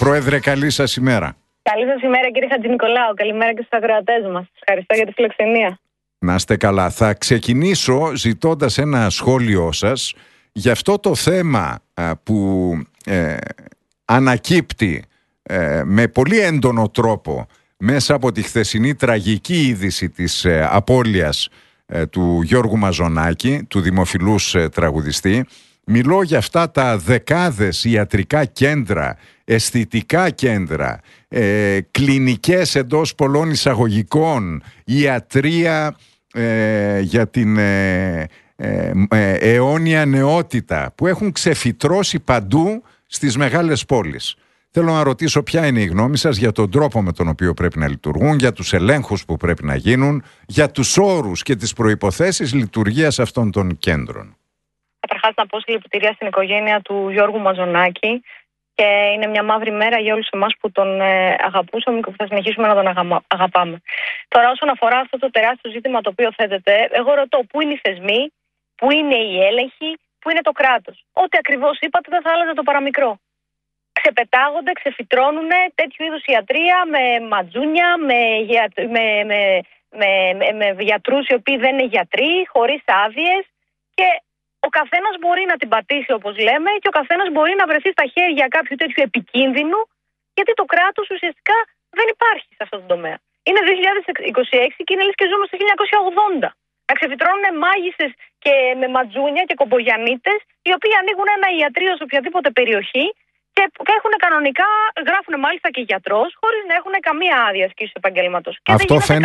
Πρόεδρε, καλή σας ημέρα. Καλή σας ημέρα, κύριε Χατζηνικολάου. Καλημέρα και στους ακροατές μας. Ευχαριστώ για τη φιλοξενία. Να είστε καλά. Θα ξεκινήσω ζητώντας ένα σχόλιο σας για αυτό το θέμα που ανακύπτει με πολύ έντονο τρόπο μέσα από τη χθεσινή τραγική είδηση της απώλειας του Γιώργου Μαζονάκη, του δημοφιλούς τραγουδιστή. Μιλώ για αυτά τα δεκάδες ιατρικά κέντρα, αισθητικά κέντρα, κλινικές εντός πολλών εισαγωγικών, ιατρία για την αιώνια νεότητα που έχουν ξεφυτρώσει παντού στις μεγάλες πόλεις. Θέλω να ρωτήσω ποια είναι η γνώμη σας για τον τρόπο με τον οποίο πρέπει να λειτουργούν, για τους ελέγχους που πρέπει να γίνουν, για τους όρους και τις προϋποθέσεις λειτουργίας αυτών των κέντρων. Καταρχάς, να πω συλληπιτήρια στην οικογένεια του Γιώργου Μαζονάκη και είναι μια μαύρη μέρα για όλους εμάς που τον αγαπούσαμε και που θα συνεχίσουμε να τον αγαπάμε. Τώρα, όσον αφορά αυτό το τεράστιο ζήτημα το οποίο θέτεται, εγώ ρωτώ πού είναι οι θεσμοί, πού είναι οι έλεγχοι, πού είναι το κράτος. Ό,τι ακριβώς είπατε δεν θα άλλαζε το παραμικρό. Ξεπετάγονται, ξεφυτρώνουν τέτοιου είδους ιατρία με ματζούνια, με γιατρούς οι οποίοι δεν είναι γιατροί, χωρίς άδειες, και ο καθένας μπορεί να την πατήσει όπως λέμε και ο καθένας μπορεί να βρεθεί στα χέρια κάποιου τέτοιου επικίνδυνου, γιατί το κράτος ουσιαστικά δεν υπάρχει σε αυτό το τομέα. Είναι 2026 και είναι λες και ζούμε στο 1980. Να ξεφυτρώνουν μάγισσες και με ματζούνια και κομπογιανίτες, οι οποίοι ανοίγουν ένα ιατρείο σε οποιαδήποτε περιοχή και έχουν κανονικά, γράφουν μάλιστα και γιατρός, χωρίς να έχουν καμία άδεια ασκήσεως επαγγέλματος. Και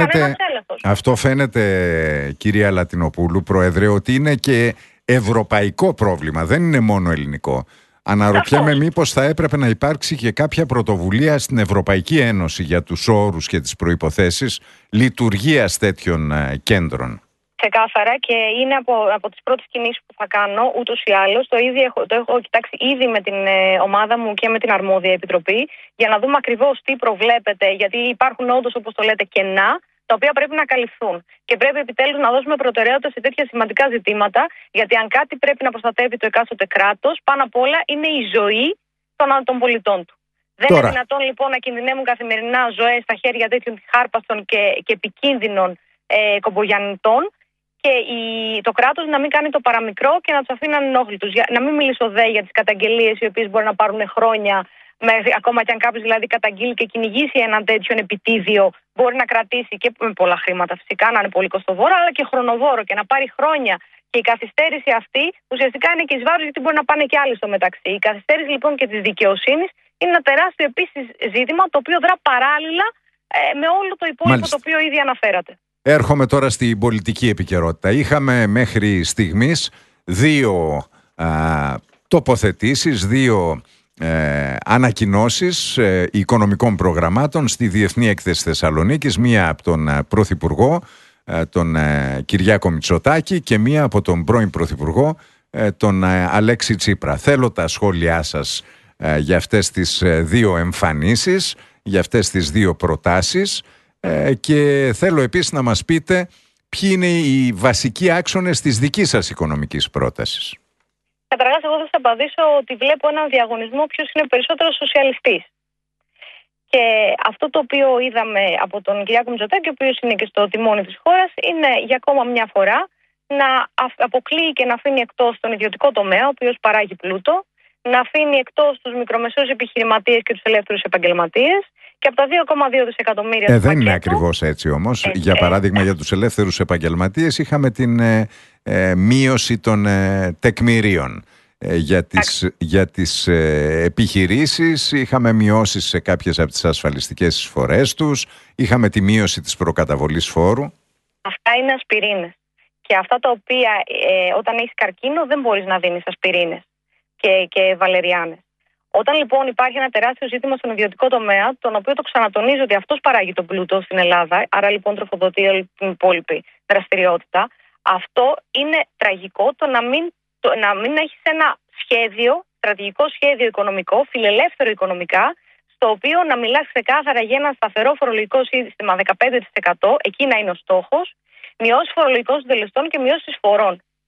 αυτό φαίνεται, κυρία Λατινοπούλου, Πρόεδρε, ότι είναι και ευρωπαϊκό πρόβλημα, δεν είναι μόνο ελληνικό. Αναρωτιέμαι μήπως θα έπρεπε να υπάρξει και κάποια πρωτοβουλία στην Ευρωπαϊκή Ένωση για τους όρους και τις προϋποθέσεις λειτουργίας τέτοιων κέντρων. Ξεκάθαρα, και είναι από τις πρώτες κινήσεις που θα κάνω, ούτως ή άλλως. Το έχω κοιτάξει ήδη με την ομάδα μου και με την αρμόδια επιτροπή, για να δούμε ακριβώς τι προβλέπεται, γιατί υπάρχουν όντως, όπως το λέτε, κενά, τα οποία πρέπει να καλυφθούν. Και πρέπει επιτέλους να δώσουμε προτεραιότητα σε τέτοια σημαντικά ζητήματα, γιατί αν κάτι πρέπει να προστατεύει το εκάστοτε κράτος, πάνω απ' όλα είναι η ζωή των πολιτών του. Δεν είναι δυνατόν λοιπόν να κινδυνεύουν καθημερινά ζωές στα χέρια τέτοιων χάρπαστων και επικίνδυνων κομπογιαννητών, και το κράτος να μην κάνει το παραμικρό και να τους αφήνει ανενόχλητους. Να μην μιλήσω για τις καταγγελίες, οι οποίες μπορεί να πάρουν χρόνια, ακόμα και αν κάποιος δηλαδή καταγγείλει και κυνηγήσει έναν τέτοιον επιτίδιο, μπορεί να κρατήσει και με πολλά χρήματα φυσικά, να είναι πολύ κοστοβόρο, αλλά και χρονοβόρο και να πάρει χρόνια. Και η καθυστέρηση αυτή ουσιαστικά είναι και εις βάρος, γιατί μπορεί να πάνε και άλλοι στο μεταξύ. Η καθυστέρηση λοιπόν και της δικαιοσύνης είναι ένα τεράστιο επίσης ζήτημα, το οποίο δρά παράλληλα με όλο το υπόλοιπο το οποίο ήδη αναφέρατε. Έρχομαι τώρα στην πολιτική επικαιρότητα. Είχαμε μέχρι στιγμής δύο τοποθετήσεις, δύο ανακοινώσεις οικονομικών προγραμμάτων στη Διεθνή Έκθεση Θεσσαλονίκης, μία από τον Πρωθυπουργό, τον Κυριάκο Μητσοτάκη, και μία από τον πρώην Πρωθυπουργό, τον Αλέξη Τσίπρα. Θέλω τα σχόλιά σας για αυτές τις δύο εμφανίσεις, για αυτές τις δύο προτάσεις, και θέλω επίσης να μας πείτε ποιοι είναι οι βασικοί άξονες της δικής σας οικονομικής πρότασης. Καταρχάς, εγώ θα σας απαντήσω ότι βλέπω έναν διαγωνισμό ποιος είναι περισσότερο σοσιαλιστής. Και αυτό το οποίο είδαμε από τον Κυριάκο Μητσοτάκη, ο οποίος είναι και στο τιμόνι της χώρας, είναι για ακόμα μια φορά να αποκλείει και να αφήνει εκτός τον ιδιωτικό τομέα, ο οποίος παράγει πλούτο, να αφήνει εκτός τους μικρομεσαίους επιχειρηματίες και τους ελεύθερους επαγγελματίες, και από τα 2,2 δισεκατομμύρια. Δεν είναι ακριβώς έτσι όμως. Για παράδειγμα, για τους ελεύθερους επαγγελματίες είχαμε την μείωση των τεκμηρίων. Για τις επιχειρήσεις είχαμε μειώσεις σε κάποιες από τις ασφαλιστικές εισφορές τους, είχαμε τη μείωση της προκαταβολής φόρου. Αυτά είναι ασπιρίνες. Και αυτά τα οποία όταν έχεις καρκίνο δεν μπορείς να δίνεις ασπιρίνες και βαλεριάνες. Όταν λοιπόν υπάρχει ένα τεράστιο ζήτημα στον ιδιωτικό τομέα, τον οποίο το ξανατονίζω ότι αυτός παράγει τον πλούτο στην Ελλάδα, άρα λοιπόν τροφοδοτεί όλη την υπόλοιπη δραστηριότητα, αυτό είναι τραγικό, να μην έχεις ένα σχέδιο, στρατηγικό σχέδιο οικονομικό, φιλελεύθερο οικονομικά, στο οποίο να μιλάς ξεκάθαρα για ένα σταθερό φορολογικό σύστημα 15%, εκεί να είναι ο στόχος, μειώσεις φορολογικών συντελεστών και μειώσεις εισφορών.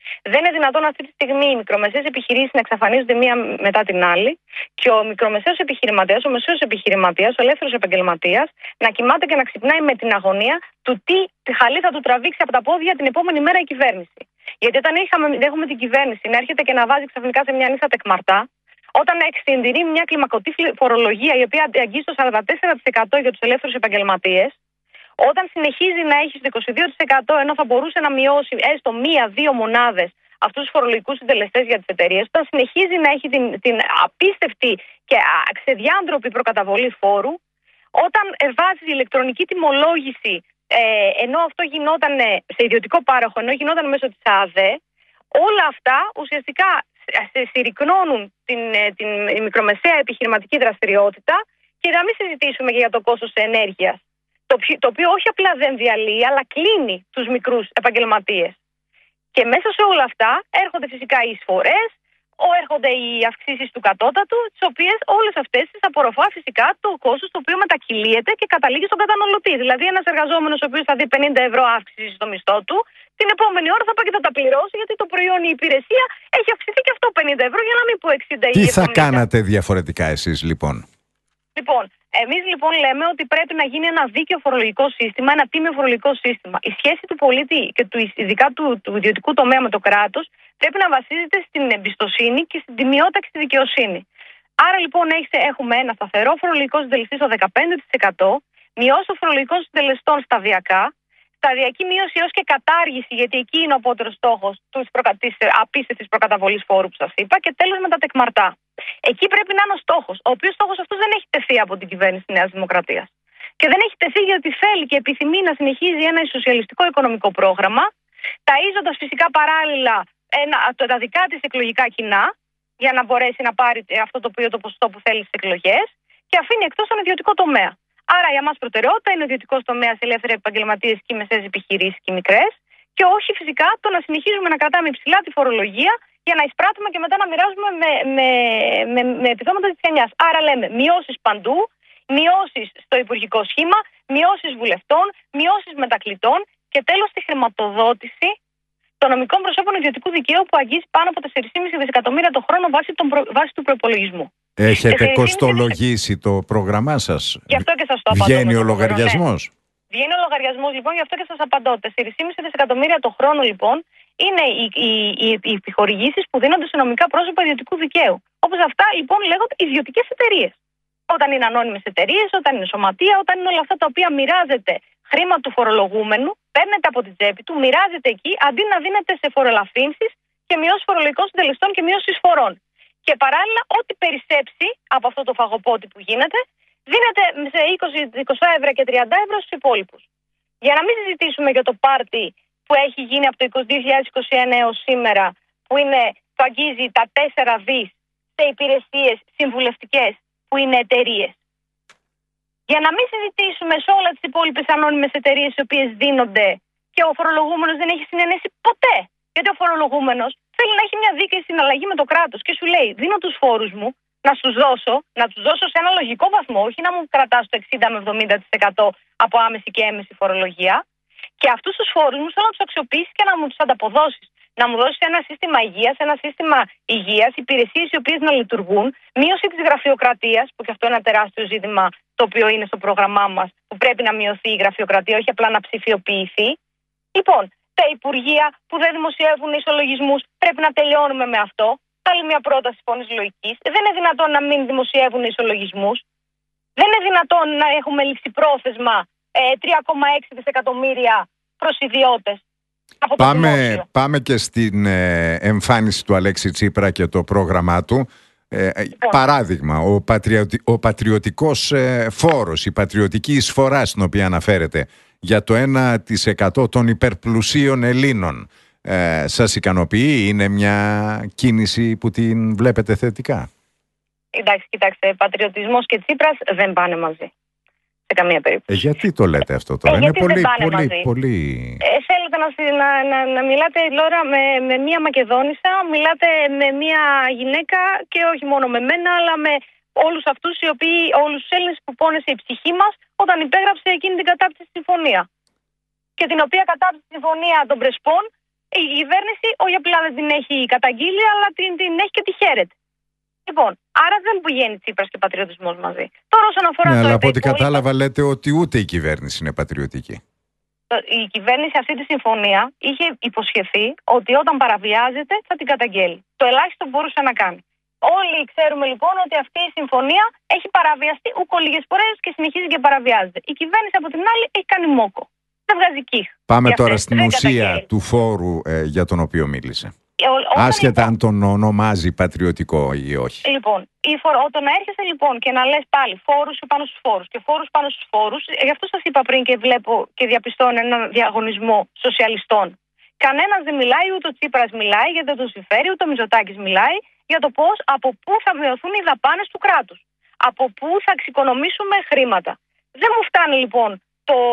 Δεν είναι δυνατόν αυτή τη στιγμή οι μικρομεσαίες επιχειρήσεις να εξαφανίζονται μία μετά την άλλη και ο μικρομεσαίος επιχειρηματίας, ο μεσαίος επιχειρηματίας, ο ελεύθερος επαγγελματίας να κοιμάται και να ξυπνάει με την αγωνία του τι χαλί θα του τραβήξει από τα πόδια την επόμενη μέρα η κυβέρνηση. Γιατί όταν έχουμε την κυβέρνηση να έρχεται και να βάζει ξαφνικά σε μια νύχτα τεκμαρτά, όταν εξυντηρεί μια κλιμακωτή φορολογία η οποία αγγίζει το 44% για τους ελεύθερους επαγγελματίες, όταν συνεχίζει να έχει στο 22% ενώ θα μπορούσε να μειώσει έστω 1-2 μονάδες αυτούς τους φορολογικούς συντελεστές για τις εταιρείες, όταν συνεχίζει να έχει την απίστευτη και ξεδιάντροπη προκαταβολή φόρου, όταν βάζει ηλεκτρονική τιμολόγηση, ενώ αυτό γινόταν σε ιδιωτικό πάροχο, ενώ γινόταν μέσω της ΑΔΕ, όλα αυτά ουσιαστικά συρρυκνώνουν την μικρομεσαία επιχειρηματική δραστηριότητα και να μην συζητήσουμε και για το κόστος ενέργειας, το οποίο όχι απλά δεν διαλύει, αλλά κλείνει τους μικρούς επαγγελματίες. Και μέσα σε όλα αυτά έρχονται φυσικά οι εισφορές, έρχονται οι αυξήσεις του κατώτατου, τις οποίες όλες αυτές τις απορροφά φυσικά το κόστος το οποίο μετακυλίεται και καταλήγει στον καταναλωτή. Δηλαδή, ένας εργαζόμενος ο οποίος θα δει 50 ευρώ αύξηση στο μισθό του, την επόμενη ώρα θα πάει και θα τα πληρώσει, γιατί το προϊόν, η υπηρεσία έχει αυξηθεί και αυτό 50 ευρώ, για να μην πω 60 ή 70. Τι θα κάνατε διαφορετικά εσείς λοιπόν? Λοιπόν, εμείς λοιπόν λέμε ότι πρέπει να γίνει ένα δίκαιο φορολογικό σύστημα, ένα τίμιο φορολογικό σύστημα. Η σχέση του πολίτη και ειδικά του ιδιωτικού τομέα με το κράτος πρέπει να βασίζεται στην εμπιστοσύνη και στην τιμιότητα και στη δικαιοσύνη. Άρα λοιπόν έχουμε ένα σταθερό φορολογικό συντελεστή στο 15%, μειώσει των φορολογικών συντελεστών σταδιακά, σταδιακή μείωση έως και κατάργηση, γιατί εκεί είναι ο απότερος στόχος της απίστευτης προκαταβολής φόρου που σας είπα, και τέλος με τα τεκμαρτά. Εκεί πρέπει να είναι ο στόχος, ο οποίος στόχος αυτός δεν έχει τεθεί από την κυβέρνηση της Νέας Δημοκρατίας. Και δεν έχει τεθεί γιατί θέλει και επιθυμεί να συνεχίζει ένα σοσιαλιστικό οικονομικό πρόγραμμα, ταΐζοντας φυσικά παράλληλα τα δικά της εκλογικά κοινά, για να μπορέσει να πάρει αυτό το ποσοστό που θέλει στις εκλογές, και αφήνει εκτός τον ιδιωτικό τομέα. Άρα για μας προτεραιότητα είναι ο ιδιωτικός τομέας, ελεύθεροι επαγγελματίες και οι μεσαίες επιχειρήσεις και οι μικρές, και όχι φυσικά το να συνεχίζουμε να κρατάμε υψηλά τη φορολογία για να εισπράττουμε και μετά να μοιράζουμε με επιδόματα της γενιάς. Άρα λέμε μειώσεις παντού, μειώσεις στο υπουργικό σχήμα, μειώσεις βουλευτών, μειώσεις μετακλητών και τέλος τη χρηματοδότηση των νομικών προσώπων ιδιωτικού δικαίου που αγγίζει πάνω από 4,5 δισεκατομμύρια το χρόνο βάσει του προϋπολογισμού. Έχετε κοστολογήσει το πρόγραμμά σας? Γι' αυτό και σας το απαντώ. Βγαίνει ο λογαριασμός? Ναι. Βγαίνει ο λογαριασμός λοιπόν, γι' αυτό και σας απαντώ. 4,5 δισεκατομμύρια το χρόνο λοιπόν είναι οι επιχορηγήσεις που δίνονται σε νομικά πρόσωπα ιδιωτικού δικαίου. Όπως αυτά λοιπόν λέγονται ιδιωτικές εταιρείες. Όταν είναι ανώνυμες εταιρείες, όταν είναι σωματεία, όταν είναι όλα αυτά τα οποία μοιράζεται χρήμα του φορολογούμενου, παίρνεται από την τσέπη του, μοιράζεται εκεί, αντί να δίνεται σε φορολαφήνσεις και μειώσεις φορολογικών συντελεστών και μειώσεις εισφορών. Και παράλληλα, ό,τι περισσέψει από αυτό το φαγοπότη που γίνεται, δίνεται σε 20 ευρώ και 30 ευρώ στους υπόλοιπους. Για να μην συζητήσουμε για το πάρτι που έχει γίνει από το 2021 έως σήμερα, που αγγίζει τα 4 δις σε υπηρεσίες συμβουλευτικές που είναι εταιρείες. Για να μην συζητήσουμε σε όλα τις υπόλοιπες ανώνυμες εταιρείες οι οποίες δίνονται και ο φορολογούμενος δεν έχει συνενέσει ποτέ. Γιατί ο φορολογούμενος θέλει να έχει μια δίκαιη συναλλαγή με το κράτος και σου λέει: δίνω τους φόρους μου να τους δώσω σε ένα λογικό βαθμό, όχι να μου κρατάς το 60 με 70% από άμεση και έμεση φορολογία. Και αυτούς τους φόρους μου θέλω να τους αξιοποιήσεις και να μου τους ανταποδώσεις. Να μου δώσεις ένα σύστημα υγείας, υπηρεσίες οι οποίες να λειτουργούν, μείωση της γραφειοκρατίας, που και αυτό είναι ένα τεράστιο ζήτημα το οποίο είναι στο πρόγραμμά μας, που πρέπει να μειωθεί η γραφειοκρατία, όχι απλά να ψηφιοποιηθεί. Λοιπόν, τα υπουργεία που δεν δημοσιεύουν ισολογισμούς, πρέπει να τελειώνουμε με αυτό. Άλλη μια πρόταση φωνής λογικής. Δεν είναι δυνατόν να μην δημοσιεύουν ισολογισμούς. Δεν είναι δυνατόν να έχουμε ληξιπρόθεσμα 3,6 δισεκατομμύρια προς ιδιώτες. Πάμε και στην εμφάνιση του Αλέξη Τσίπρα και το πρόγραμμά του. Παράδειγμα, ο πατριωτικός φόρος, η πατριωτική εισφορά στην οποία αναφέρεται για το 1% των υπερπλουσίων Ελλήνων, σας ικανοποιεί? Είναι μια κίνηση που την βλέπετε θετικά? Εντάξει, κοιτάξτε, πατριωτισμός και Τσίπρας δεν πάνε μαζί. Σε καμία περίπτωση. Γιατί το λέτε αυτό τώρα? Είναι πολύ. Θέλετε να μιλάτε, Λόρα, με μία Μακεδόνισσα, μιλάτε με μία γυναίκα και όχι μόνο με μένα, αλλά με όλους αυτούς όλους τους Έλληνες που πόνεσε η ψυχή μας όταν υπέγραψε εκείνη την κατάπτυστη συμφωνία. Και την οποία κατάπτυστη συμφωνία των Πρεσπών Η κυβέρνηση όχι απλά δεν την έχει καταγγείλει, αλλά την έχει και τη χαίρεται. Λοιπόν, άρα δεν πηγαίνει Τσίπρας και πατριωτισμός μαζί. Τώρα, όσον αφορά ναι, αλλά από ό,τι κατάλαβα, λέτε ότι ούτε η κυβέρνηση είναι πατριωτική. Η κυβέρνηση αυτή τη συμφωνία είχε υποσχεθεί ότι όταν παραβιάζεται θα την καταγγέλει. Το ελάχιστο μπορούσε να κάνει. Όλοι ξέρουμε λοιπόν ότι αυτή η συμφωνία έχει παραβιαστεί ούκο λίγες φορές και συνεχίζει και παραβιάζεται. Η κυβέρνηση από την άλλη έχει κάνει μόκο. Δεν βγάζει κύχ. Πάμε τώρα στην ουσία του φόρου για τον οποίο μίλησε. Άσχετα αν τον ονομάζει πατριωτικό ή όχι. Λοιπόν, όταν έρχεσαι λοιπόν και να λες πάλι φόρους πάνω στους φόρους και φόρους πάνω στους φόρους, γι' αυτό σας είπα πριν και βλέπω και διαπιστώνω έναν διαγωνισμό σοσιαλιστών. Κανένας δεν μιλάει, ούτε ο Τσίπρας μιλάει γιατί δεν τον συμφέρει, ούτε ο Μητσοτάκης μιλάει για το πώς, από πού θα μειωθούν οι δαπάνες του κράτους. Από πού θα εξοικονομήσουμε χρήματα. Δεν μου φτάνει λοιπόν.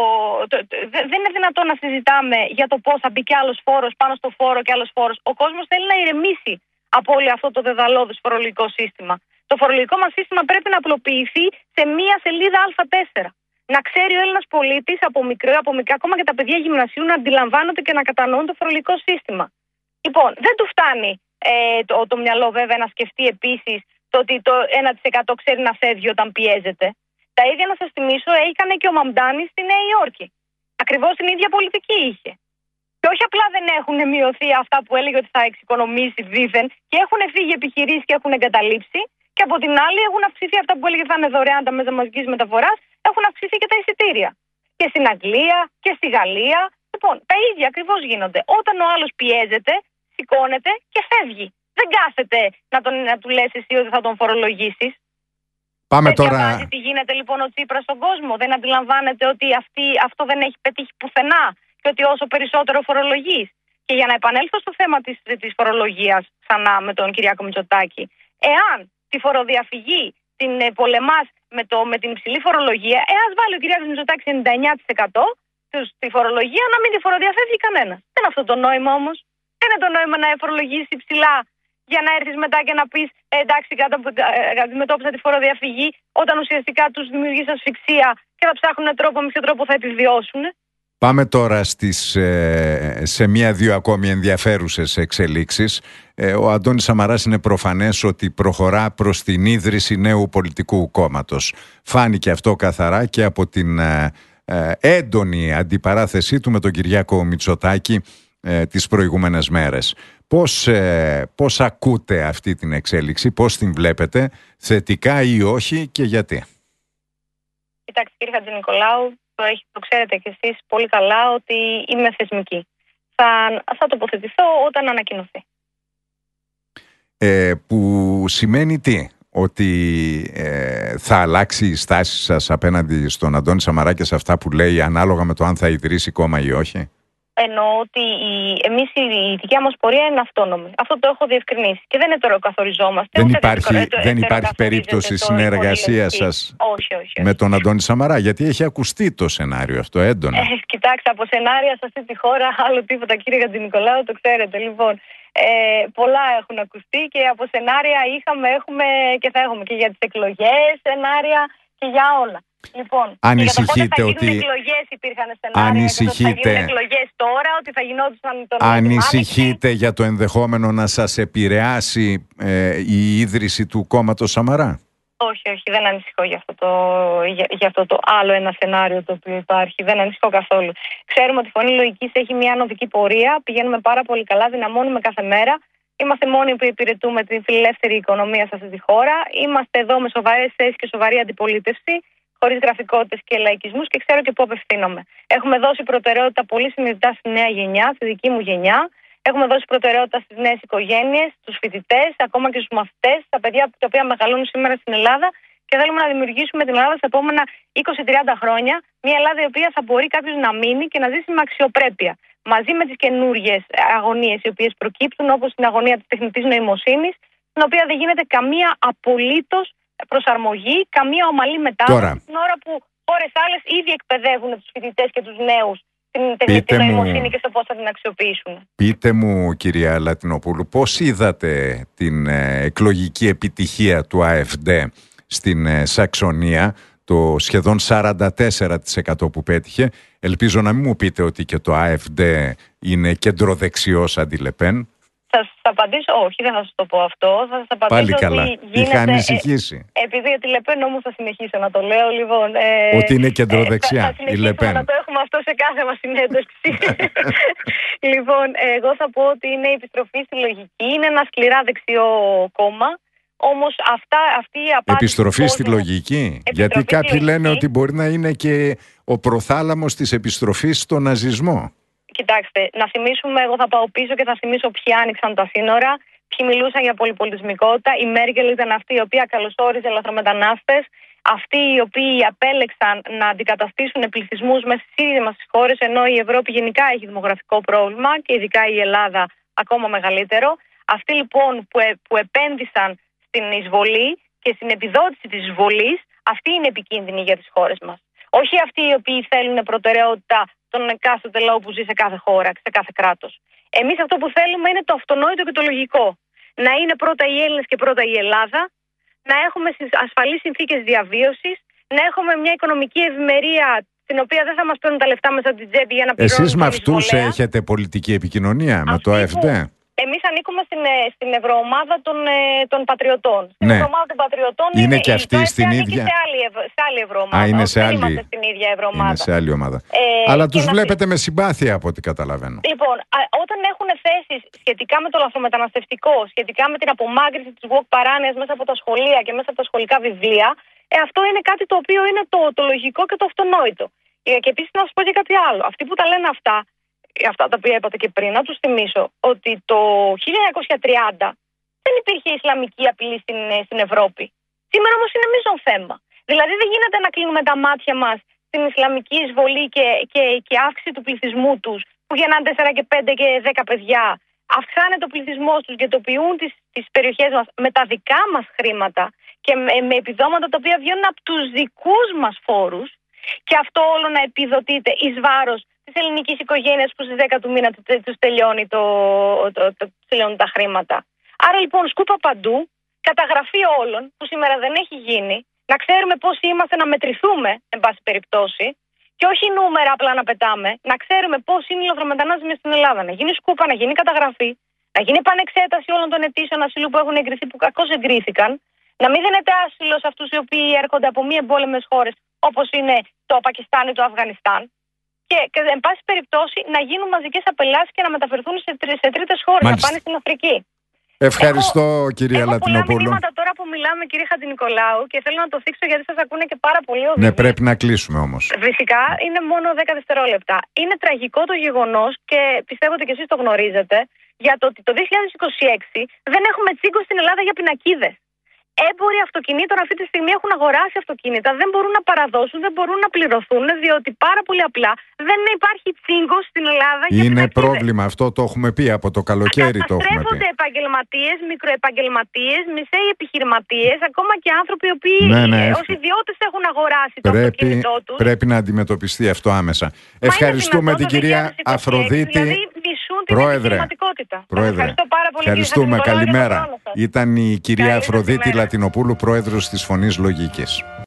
Δεν είναι δυνατόν να συζητάμε για το πώς θα μπει κι άλλος φόρος πάνω στο φόρο και άλλος φόρος. Ο κόσμος θέλει να ηρεμήσει από όλο αυτό το δεδαλώδες φορολογικό σύστημα. Το φορολογικό μας σύστημα πρέπει να απλοποιηθεί σε μία σελίδα Α4. Να ξέρει ο Έλληνας πολίτης από μικρό, ακόμα και τα παιδιά γυμνασίου να αντιλαμβάνονται και να κατανοούν το φορολογικό σύστημα. Λοιπόν, δεν του φτάνει το μυαλό βέβαια να σκεφτεί επίσης το ότι το 1% ξέρει να φεύγει όταν πιέζεται. Τα ίδια να σας θυμίσω έκανε και ο Μαμντάνης στη Νέα Υόρκη. Ακριβώς την ίδια πολιτική είχε. Και όχι απλά δεν έχουν μειωθεί αυτά που έλεγε ότι θα εξοικονομήσει δήθεν και έχουν φύγει επιχειρήσεις και έχουν εγκαταλείψει. Και από την άλλη έχουν αυξηθεί αυτά που έλεγε θα είναι δωρεάν τα μέσα μαζικής μεταφοράς, έχουν αυξηθεί και τα εισιτήρια. Και στην Αγγλία και στη Γαλλία. Λοιπόν, τα ίδια ακριβώς γίνονται. Όταν ο άλλος πιέζεται, σηκώνεται και φεύγει. Δεν κάθεται να του λες εσύ ότι θα τον φορολογήσεις. Πάμε δεν τώρα. διαβάζει τι γίνεται λοιπόν ο Τσίπρας στον κόσμο. Δεν αντιλαμβάνεται ότι αυτό δεν έχει πετύχει πουθενά και ότι όσο περισσότερο φορολογείς. Και για να επανέλθω στο θέμα της φορολογίας ξανά με τον Κυριάκο Μητσοτάκη, εάν τη φοροδιαφυγή την πολεμάς με την υψηλή φορολογία, εάν βάλει ο Κυριάκος Μητσοτάκης 99% στη φορολογία, να μην τη φοροδιαφεύγει κανένας. Δεν είναι αυτό το νόημα όμως. Δεν είναι το νόημα να φορολογήσεις υψηλά για να έρθεις μετά και να πεις εντάξει, αντιμετώπισα τη φοροδιαφυγή, όταν ουσιαστικά τους δημιουργείς ασφυξία και θα ψάχνουν με ποιο τρόπο θα επιβιώσουν. Πάμε τώρα σε μία-δύο ακόμη ενδιαφέρουσες εξελίξεις. Ο Αντώνης Σαμαράς είναι προφανές ότι προχωρά προς την ίδρυση νέου πολιτικού κόμματος. Φάνηκε αυτό καθαρά και από την έντονη αντιπαράθεσή του με τον Κυριάκο Μητσοτάκη τις προηγούμενες μέρες. Πώς ακούτε αυτή την εξέλιξη, πώς την βλέπετε, θετικά ή όχι και γιατί? Κοιτάξτε κύριε Χατζηνικολάου, το ξέρετε κι εσείς πολύ καλά ότι είμαι θεσμική. Θα τοποθετηθώ όταν ανακοινωθεί. Που σημαίνει τι? Ότι θα αλλάξει η στάση σας απέναντι στον Αντώνη Σαμαρά και σε αυτά που λέει ανάλογα με το αν θα ιδρύσει κόμμα ή όχι? Εννοώ ότι εμείς η δικιά μας πορεία είναι αυτόνομη. Αυτό το έχω διευκρινίσει και δεν ετεροκαθοριζόμαστε. Δεν υπάρχει περίπτωση συνεργασίας σας με τον Αντώνη Σαμαρά, γιατί έχει ακουστεί το σενάριο αυτό έντονα. Κοιτάξτε, από σενάρια σε αυτή τη χώρα άλλο τίποτα κύριε Χατζηνικολάου, το ξέρετε. Λοιπόν, πολλά έχουν ακουστεί και από σενάρια έχουμε και θα έχουμε και για τις εκλογές σενάρια και για όλα. Λοιπόν, ανησυχείτε ότι εκλογές υπήρχαν σενάρια, ανησυχείτε, ότι θα γίνουν εκλογές τώρα, ότι θα γινόντουσαν τον ανησυχείτε για το ενδεχόμενο να σας επηρεάσει η ίδρυση του κόμματος Σαμαρά? Όχι, δεν ανησυχώ για αυτό το άλλο ένα σενάριο το οποίο υπάρχει. Δεν ανησυχώ καθόλου. Ξέρουμε ότι η Φωνή Λογικής έχει μια ανωδική πορεία, πηγαίνουμε πάρα πολύ καλά, δυναμώνουμε κάθε μέρα. Είμαστε μόνοι που υπηρετούμε την φιλελεύθερη οικονομία σε αυτή τη χώρα. Είμαστε εδώ με σοβαρές θέσεις και σοβαρή αντιπολίτευση, χωρίς γραφικότητες και λαϊκισμούς και ξέρω και πού απευθύνομαι. Έχουμε δώσει προτεραιότητα πολύ συνειδητά στη νέα γενιά, στη δική μου γενιά. Έχουμε δώσει προτεραιότητα στις νέες οικογένειες, στους φοιτητές, ακόμα και στους μαθητές, στα παιδιά τα οποία μεγαλώνουν σήμερα στην Ελλάδα και θέλουμε να δημιουργήσουμε την Ελλάδα στα επόμενα 20-30 χρόνια. Μια Ελλάδα η οποία θα μπορεί κάποιος να μείνει και να ζήσει με αξιοπρέπεια. Μαζί με τις καινούργιες αγωνίες οι οποίες προκύπτουν, όπως την αγωνία της τεχνητής νοημοσύνης, στην οποία δεν γίνεται καμία απολύτως προσαρμογή, καμία ομαλή μετάβαση, την ώρα που χώρες άλλες ήδη εκπαιδεύουν τους φοιτητές και τους νέους την τεχνητή νοημοσύνη και στο πώς θα την αξιοποιήσουν. Πείτε μου, κυρία Λατινοπούλου, πώς είδατε την εκλογική επιτυχία του AfD στην Σαξονία, το σχεδόν 44% που πέτυχε. Ελπίζω να μην μου πείτε ότι και το AfD είναι κεντροδεξιός αντί Λεπέν. Θα σας απαντήσω, όχι, δεν θα σας το πω αυτό. Θα σας απαντήσω πάλι καλά. ότι γίνεται, είχα ανησυχήσει. Επειδή για τη Λεπέν όμως θα συνεχίσω να το λέω, λοιπόν. Ότι είναι κεντροδεξιά θα η Λεπέν. Να το έχουμε αυτό σε κάθε μας συνέντευξη. Λοιπόν, εγώ θα πω ότι είναι η επιστροφή στη λογική. Είναι ένα σκληρά δεξιό κόμμα. Όμως αυτή η απάντηση. Επιστροφή στη λογική. Γιατί κάποιοι λένε ότι μπορεί να είναι και ο προθάλαμος της επιστροφής στο ναζισμό. Κοιτάξτε, να θυμίσουμε, εγώ θα πάω πίσω και θα θυμίσω ποιοι άνοιξαν τα σύνορα, ποιοι μιλούσαν για πολυπολιτισμικότητα. Η Μέρκελ ήταν αυτή η οποία καλωσόριζε ελαφρομετανάστες, αυτοί οι οποίοι απέλεξαν να αντικαταστήσουν πληθυσμούς μέσα στις ίδιες μας τις χώρες, ενώ η Ευρώπη γενικά έχει δημογραφικό πρόβλημα και ειδικά η Ελλάδα ακόμα μεγαλύτερο. Αυτοί λοιπόν που επένδυσαν στην εισβολή και στην επιδότηση της εισβολής, αυτοί είναι επικίνδυνοι για τις χώρες μας. Όχι αυτοί οι οποίοι θέλουν προτεραιότητα τον εκάστοτε λαό που ζει σε κάθε χώρα, σε κάθε κράτος. Εμείς αυτό που θέλουμε είναι το αυτονόητο και το λογικό. Να είναι πρώτα οι Έλληνες και πρώτα η Ελλάδα, να έχουμε ασφαλείς συνθήκες διαβίωσης, να έχουμε μια οικονομική ευημερία την οποία δεν θα μας παίρνουν τα λεφτά μέσα από την τσέπη για να πληρώνουμε. Εσείς με αυτούς έχετε πολιτική επικοινωνία, με το AfD? Εμείς ανήκουμε στην ευρωομάδα των πατριωτών. Στην ευρωομάδα των πατριωτών είναι και αυτή στην ίδια. Σε άλλη ευρωομάδα. Είναι σε άλλη. Είμαστε στην ίδια ευρωομάδα. Είναι σε άλλη ομάδα. Αλλά τους βλέπετε με συμπάθεια από ό,τι καταλαβαίνω. Λοιπόν, όταν έχουν θέσεις σχετικά με το λαθρομεταναστευτικό, σχετικά με την απομάκρυνση της woke παράνοιας μέσα από τα σχολεία και μέσα από τα σχολικά βιβλία, αυτό είναι κάτι το οποίο είναι το λογικό και το αυτονόητο. Και επίσης να σας πω και κάτι άλλο. Αυτοί που τα λένε αυτά τα οποία είπατε και πριν, να τους θυμίσω ότι το 1930 δεν υπήρχε ισλαμική απειλή στην Ευρώπη. Σήμερα όμως είναι μείζον θέμα. Δηλαδή δεν γίνεται να κλείνουμε τα μάτια μας στην ισλαμική εισβολή και αύξηση του πληθυσμού τους, που γεννάνε 4 και 5 και 10 παιδιά. Αυξάνεται ο πληθυσμός τους, γετοποιούν τις περιοχές μας με τα δικά μας χρήματα και με επιδόματα τα οποία βγαίνουν από τους δικούς μας φόρους, και αυτό όλο να επιδοτείται εις βάρος της ελληνικής οικογένειας που στις 10 του μήνα τους τελειώνουν τα χρήματα. Άρα λοιπόν σκούπα παντού, καταγραφή όλων που σήμερα δεν έχει γίνει, να ξέρουμε πόσοι είμαστε, να μετρηθούμε εν πάση περιπτώσει και όχι νούμερα απλά να πετάμε, να ξέρουμε πόσοι είναι οι λαθρομετανάστες στην Ελλάδα, να γίνει σκούπα, να γίνει καταγραφή, να γίνει επανεξέταση όλων των αιτήσεων ασύλου που έχουν εγκριθεί, που κακώς εγκρίθηκαν, να μην δίνεται άσυλο σε αυτούς οι οποίοι έρχονται από μη εμπόλεμες χώρες όπως είναι το Πακιστάν ή το Αφγανιστάν. Και εν πάση περιπτώσει να γίνουν μαζικές απελάσεις και να μεταφερθούν σε τρίτες χώρες, να πάνε στην Αφρική. Ευχαριστώ, κυρία Λατινοπούλου. Έχω πολλά μηνύματα τώρα που μιλάμε, κύριε Χατζηνικολάου, και θέλω να το θίξω γιατί σας ακούνε και πάρα πολύ οδηγοί. Ναι, πρέπει να κλείσουμε όμως. Φυσικά, είναι μόνο 10 δευτερόλεπτα. Είναι τραγικό το γεγονός και πιστεύω ότι και εσείς το γνωρίζετε, για το ότι το 2026 δεν έχουμε τσίγκο στην Ελλάδα για πινακίδες. Έμποροι αυτοκινήτων αυτή τη στιγμή έχουν αγοράσει αυτοκίνητα, δεν μπορούν να παραδώσουν, δεν μπορούν να πληρωθούν, διότι πάρα πολύ απλά δεν υπάρχει τσίγκο στην Ελλάδα για είναι πινακίδες. Πρόβλημα, αυτό το έχουμε πει από το καλοκαίρι. Καταστρέφονται επαγγελματίες, μικροεπαγγελματίες, μισέοι επιχειρηματίες, ακόμα και άνθρωποι οι οποίοι ως ιδιώτες έχουν αγοράσει το αυτοκίνητό τους. Πρέπει να αντιμετωπιστεί αυτό άμεσα. Ευχαριστούμε την κυρία Αφροδίτη. Δηλαδή μισούν την επιχειρηματικότητα. Ευχαριστώ πάρα πολύ. Ευχαριστούμε. Καλημέρα. Ήταν η κυρία Αφροδίτη Λατινοπούλου, πρόεδρος της Φωνής Λογικής.